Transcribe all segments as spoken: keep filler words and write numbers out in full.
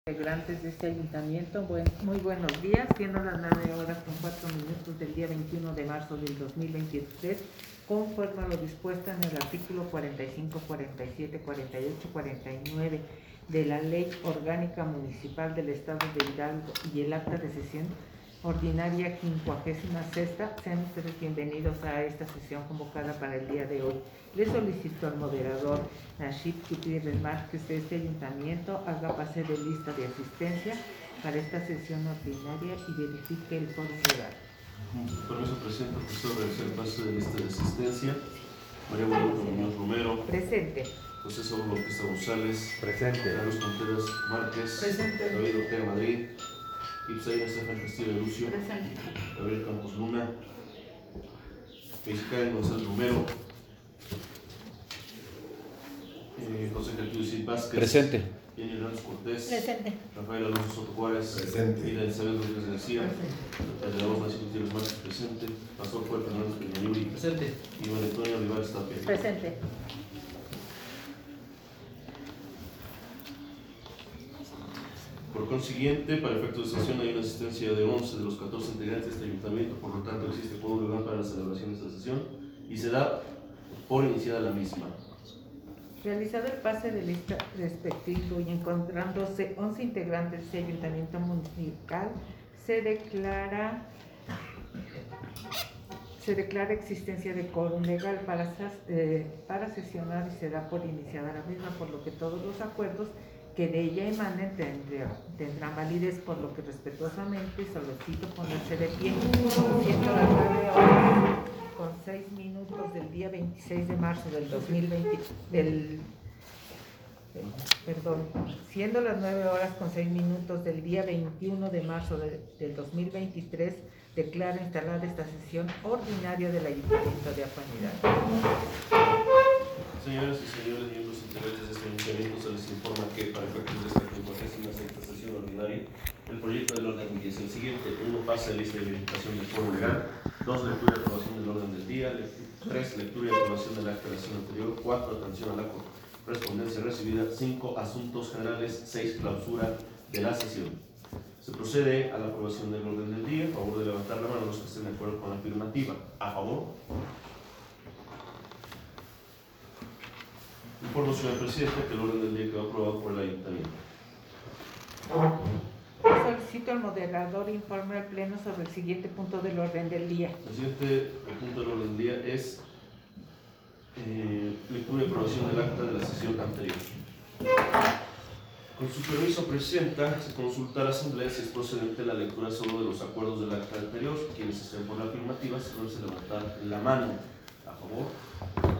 Integrantes de este ayuntamiento, buen, muy buenos días, siendo las nueve horas con cuatro minutos del día veintiuno de marzo del dos mil veintitrés, conforme a lo dispuesto en el artículo cuarenta y cinco, cuarenta y siete, cuarenta y ocho, cuarenta y nueve de la Ley Orgánica Municipal del Estado de Hidalgo y el acta de sesión ordinaria quincuagésima sexta, sean ustedes bienvenidos a esta sesión convocada para el día de hoy. Le solicito al moderador Nashib Gutiérrez Márquez de este ayuntamiento haga pase de lista de asistencia para esta sesión ordinaria y verifique el foro legal. Con su permiso, presidente, procedo a realizar pase de lista de asistencia. María Guadalupe Muñoz Romero. Presente. José Saúl Bautista González. Presente. Carlos Contreras Márquez. Presente. David Ortega Madrid. Ipsaín Estefan Castillo de Lucio. Presente. Gabriel Campos Luna. Mexicano González Romero. Eh, José Gertrudis Vázquez. Presente. Jenny Hernández Cortés. Presente. Rafael Alonso Soto Juárez. Presente. Ida Elizabeth Rodríguez García. De la voz Nashib Gutiérrez Márquez. Presente. Pastor Juan Fernández Peñayuri. Presente. Iván Antonio Olivares Tapia. Presente. Por consiguiente, para efectos de sesión hay una asistencia de once de los catorce integrantes de este ayuntamiento, por lo tanto existe quórum legal para la celebración de esta sesión y se da por iniciada la misma. Realizado el pase de lista respectivo y encontrándose once integrantes de este ayuntamiento municipal, se declara se declara existencia de quórum legal para, eh, para sesionar y se da por iniciada la misma, por lo que todos los acuerdos que de ella emanen tendrán, tendrán validez, por lo que respetuosamente solicito ponerse de pie, siendo las nueve horas con seis minutos del día veintiséis de marzo del dos mil veinte, del, perdón, siendo las nueve horas con seis minutos del día veintiuno de marzo de, del dos mil veintitrés, declaro instalada esta sesión ordinaria del Ayuntamiento de Apanidad. Señoras y señores miembros integrantes de este ayuntamiento, se les informa que para efectos de esta quincuagésima sexta sesión ordinaria, el proyecto del orden del día es el siguiente: uno, pase de lista de verificación del foro legal; dos, lectura y aprobación del orden del día; tres, lectura y aprobación del acta de la sesión anterior; cuatro, atención a la correspondencia recibida; cinco, asuntos generales; seis, clausura de la sesión. Se procede a la aprobación del orden del día. A favor de levantar la mano los que estén de acuerdo con la afirmativa. A favor. Informo, señor presidente, que el orden del día quedó aprobado por el ayuntamiento. Solicito al moderador informe al Pleno sobre el siguiente punto del orden del día. El siguiente punto del orden del día es eh, lectura y aprobación del acta de la sesión anterior. Con su permiso, presidenta, se consulta a la Asamblea si es procedente la lectura solo de los acuerdos del acta anterior. Quienes estén por la afirmativa, se pueden levantar la mano. A favor.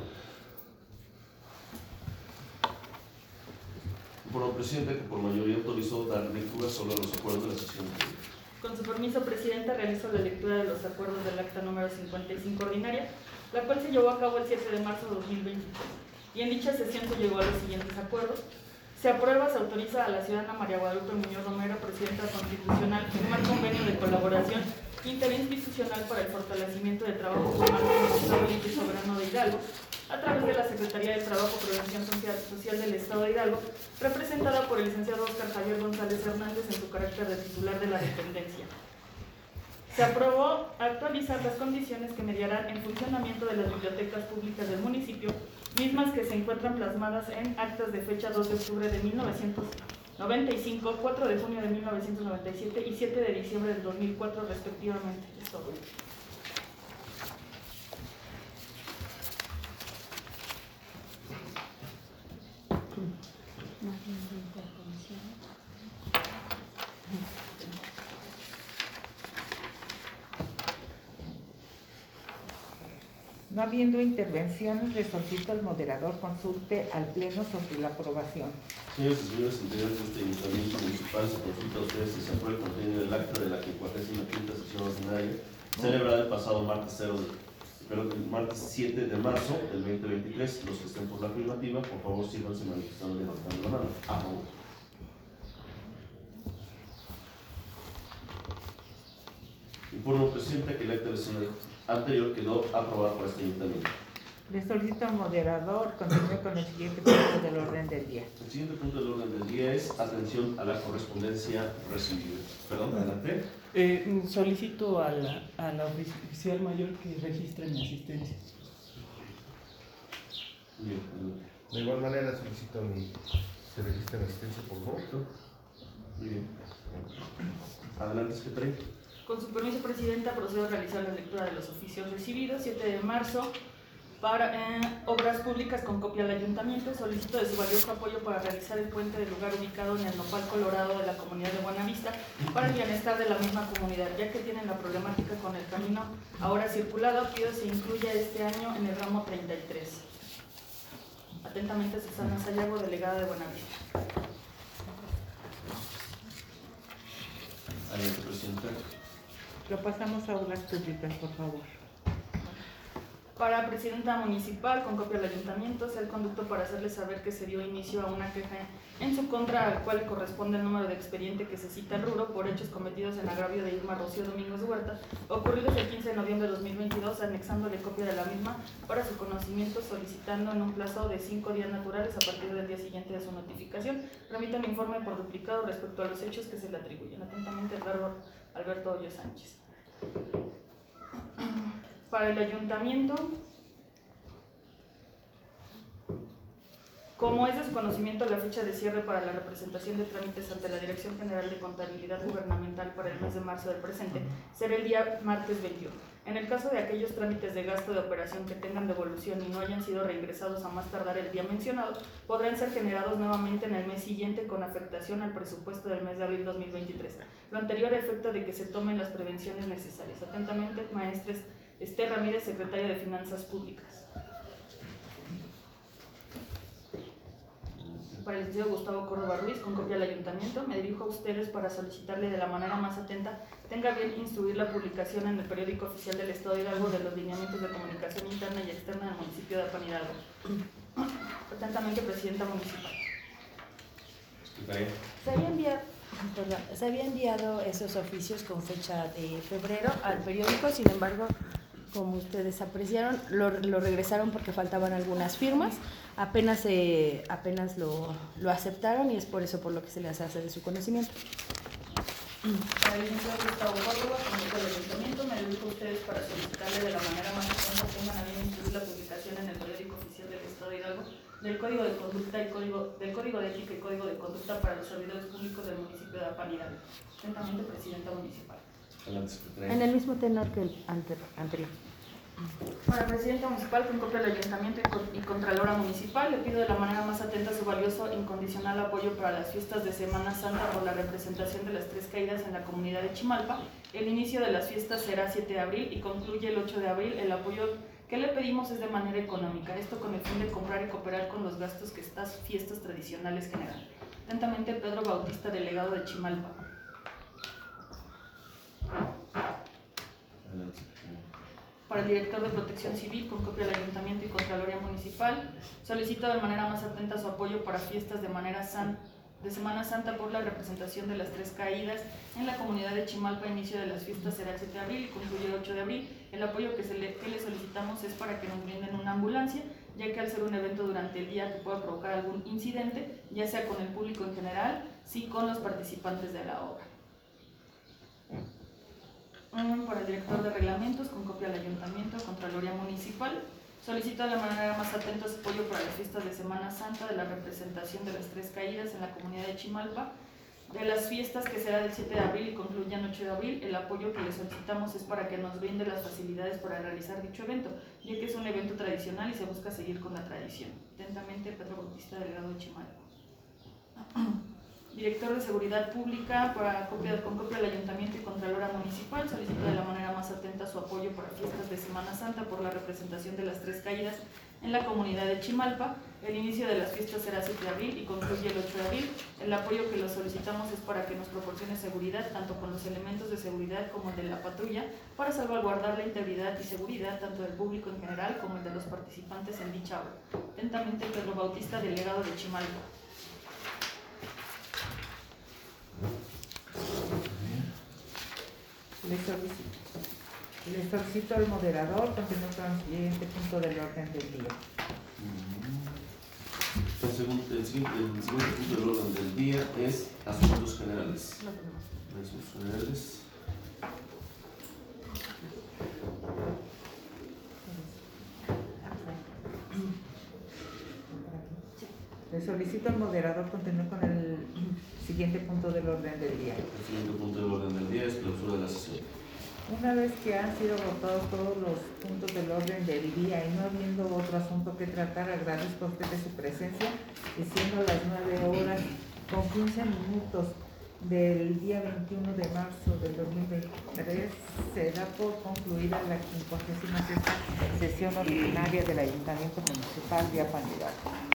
Informo, presidenta, que por mayoría autorizó dar lectura solo a los acuerdos de la sesión anterior. Con su permiso, presidenta, realizo la lectura de los acuerdos del acta número cincuenta y cinco ordinaria, la cual se llevó a cabo el siete de marzo de dos mil veintitrés. Y en dicha sesión se llegó a los siguientes acuerdos. Se aprueba, se autoriza a la ciudadana María Guadalupe Muñoz Romero, presidenta constitucional, firmar convenio de colaboración interinstitucional para el fortalecimiento de trabajo formal en el Estado Libre y Soberano de Hidalgo, a través de la Secretaría de Trabajo y Prevención Social del Estado de Hidalgo, representada por el licenciado Óscar Javier González Hernández en su carácter de titular de la dependencia. Se aprobó actualizar las condiciones que mediarán el funcionamiento de las bibliotecas públicas del municipio, mismas que se encuentran plasmadas en actas de fecha dos de octubre de mil novecientos noventa y cinco, cuatro de junio de mil novecientos noventa y siete y siete de diciembre del dos mil cuatro respectivamente. Es todo. No habiendo intervenciones, le solicito al moderador consulte al Pleno sobre la aprobación. Señores y señores integrantes de este ayuntamiento municipal, se consulta a ustedes si se aprueba el contenido del acta de la quincuagésima quinta sesión ordinaria, celebrada el pasado martes, cero de, perdón, el martes siete de marzo del dos mil veintitrés. Los que estén por la afirmativa, por favor, síganse manifestando levantando la mano. A favor. Informo, presidente, que el acta de la sesión anterior quedó aprobada por este ayuntamiento. Le solicito al moderador continúe con el siguiente punto del orden del día. El siguiente punto del orden del día es atención a la correspondencia recibida. Perdón, adelante. Eh, solicito a la, a la oficial mayor que registre mi asistencia. Bien, adelante. De igual manera solicito mi se registre la asistencia, por favor. Muy bien. Adelante, secretaria. Con su permiso, Presidenta, procedo a realizar la lectura de los oficios recibidos. siete de marzo, para eh, obras públicas con copia al Ayuntamiento. Solicito de su valioso apoyo para realizar el puente del lugar ubicado en el Nopal Colorado de la comunidad de Buenavista para el bienestar de la misma comunidad, ya que tienen la problemática con el camino ahora circulado. Pido se incluya este año en el ramo treinta y tres. Atentamente, Susana Sayago, delegada de Buenavista. Adelante, Presidenta. Lo pasamos a obras públicas, por favor. Para Presidenta Municipal, con copia del Ayuntamiento, sea el conducto para hacerle saber que se dio inicio a una queja en su contra, al cual corresponde el número de expediente que se cita al rubro por hechos cometidos en agravio de Irma Rocío Domingos Huerta, ocurridos el quince de noviembre de dos mil veintidós, anexándole copia de la misma para su conocimiento, solicitando en un plazo de cinco días naturales a partir del día siguiente de su notificación. Remita un informe por duplicado respecto a los hechos que se le atribuyen. Atentamente, Eduardo Alberto Hoyo Sánchez. Para el Ayuntamiento, como es de su conocimiento, la fecha de cierre para la representación de trámites ante la Dirección General de Contabilidad Gubernamental para el mes de marzo del presente será el día martes veintiuno. En el caso de aquellos trámites de gasto de operación que tengan devolución y no hayan sido reingresados a más tardar el día mencionado, podrán ser generados nuevamente en el mes siguiente con afectación al presupuesto del mes de abril dos mil veintitrés. Lo anterior a efecto de que se tomen las prevenciones necesarias. Atentamente, maestres Esther Ramírez, secretaria de Finanzas Públicas. Para el licenciado Gustavo Córdoba Ruiz, con copia del Ayuntamiento, me dirijo a ustedes para solicitarle de la manera más atenta tenga bien instruir la publicación en el periódico oficial del Estado de Hidalgo de los lineamientos de comunicación interna y externa del municipio de Apan Hidalgo. Atentamente, Presidenta Municipal. Secretaria. Se había enviado, perdón, se había enviado esos oficios con fecha de febrero al periódico, sin embargo, como ustedes apreciaron, lo, lo regresaron porque faltaban algunas firmas, apenas, eh, apenas lo, lo aceptaron y es por eso por lo que se les hace de su conocimiento. Para el licenciado Gustavo Córdoba, con copia del Ayuntamiento, me dirijo a ustedes para solicitarle de la manera más atenta tengan a bien instruir la publicación en el periódico oficial del Estado de Hidalgo del Código de Conducta y Código, del Código de Ética y Código de Conducta para los servidores públicos del municipio de Apan Hidalgo. Atentamente, Presidenta Municipal. Adelante, secretaria. En el mismo tenor que el ante- anterior. Para Presidenta Municipal, con copia del Ayuntamiento y Contralora Municipal, le pido de la manera más atenta su valioso e incondicional apoyo para las fiestas de Semana Santa por la representación de las Tres Caídas en la comunidad de Chimalpa. El inicio de las fiestas será siete de abril y concluye el ocho de abril. El apoyo que le pedimos es de manera económica, esto con el fin de comprar y cooperar con los gastos que estas fiestas tradicionales generan. Atentamente, Pedro Bautista, delegado de Chimalpa. Adelante, secretaria. Para el director de Protección Civil, con copia del Ayuntamiento y Contraloría Municipal, solicito de manera más atenta su apoyo para fiestas de, manera san, de Semana Santa por la representación de las Tres Caídas en la comunidad de Chimalpa. Inicio de las fiestas será el siete de abril y concluye el ocho de abril. El apoyo que, se le, que le solicitamos es para que nos brinden una ambulancia, ya que al ser un evento durante el día que pueda provocar algún incidente, ya sea con el público en general, sí con los participantes de la obra. Para el director de reglamentos, con copia del Ayuntamiento, Contraloría Municipal, solicito de la manera más atenta su apoyo para las fiestas de Semana Santa de la representación de las Tres Caídas en la comunidad de Chimalpa, de las fiestas que será del siete de abril y concluyan ocho de abril. El apoyo que le solicitamos es para que nos brinde las facilidades para realizar dicho evento, ya que es un evento tradicional y se busca seguir con la tradición. Atentamente, Pedro Bautista, delegado de Chimalpa. Director de Seguridad Pública, para copia, con copia del Ayuntamiento y Contralora Municipal, solicito de la manera más atenta su apoyo para fiestas de Semana Santa por la representación de las Tres Caídas en la comunidad de Chimalpa. El inicio de las fiestas será siete de abril y concluye el ocho de abril. El apoyo que lo solicitamos es para que nos proporcione seguridad, tanto con los elementos de seguridad como el de la patrulla, para salvaguardar la integridad y seguridad tanto del público en general como el de los participantes en dicha obra. Atentamente, Pedro Bautista, delegado de Chimalpa. Le solicito. Le solicito al moderador continuar con el siguiente punto del orden del día. El, segundo, el, siguiente, el siguiente punto del orden del día es asuntos generales. Asuntos generales. Le solicito al moderador continuar con el siguiente punto del orden del día. El siguiente punto del orden del día es clausura de la sesión. Una vez que han sido votados todos los puntos del orden del día y no habiendo otro asunto que tratar, agradezco a ustedes su presencia y siendo las nueve horas con quince minutos del día veintiuno de marzo del dos mil veintitrés, se da por concluida la quincuagésima sexta sesión ordinaria del Ayuntamiento Municipal de Apanidad.